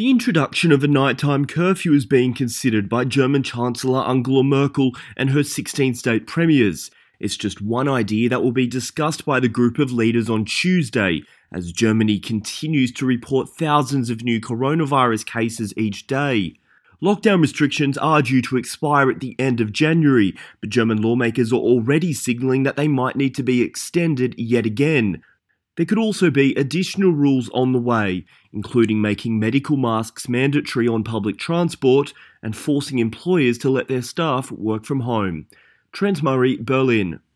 The introduction of a nighttime curfew is being considered by German Chancellor Angela Merkel and her 16 state premiers. It's just one idea that will be discussed by the group of leaders on Tuesday, as Germany continues to report thousands of new coronavirus cases each day. Lockdown restrictions are due to expire at the end of January, but German lawmakers are already signalling that they might need to be extended yet again. There could also be additional rules on the way, including making medical masks mandatory on public transport and forcing employers to let their staff work from home. Trent Murray, Berlin.